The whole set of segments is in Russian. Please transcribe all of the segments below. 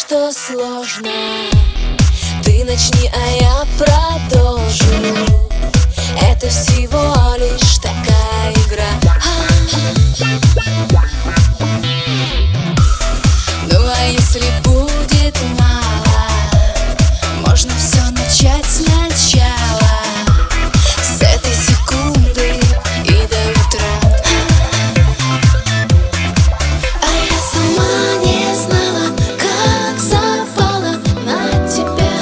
что сложно. Ты начни, а я продолжу. Это всего лишь такая игра. Ну а если будет мало, можно все начать сначала, с этой секунды и до утра. А я сама не знала, как запала на тебя.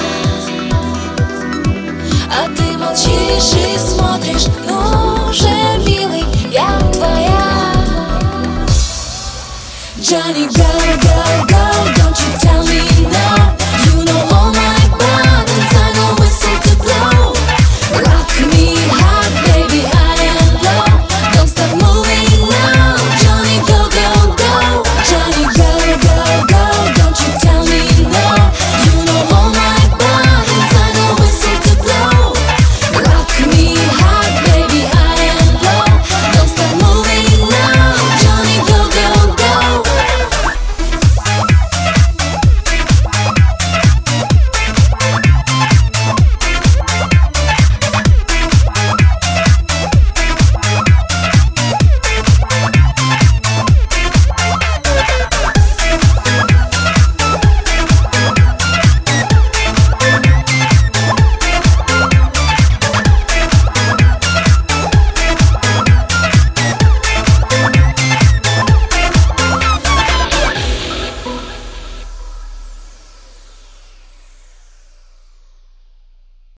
А ты молчишь и смотришь, ну же, милый, я твоя. Джонни Гага.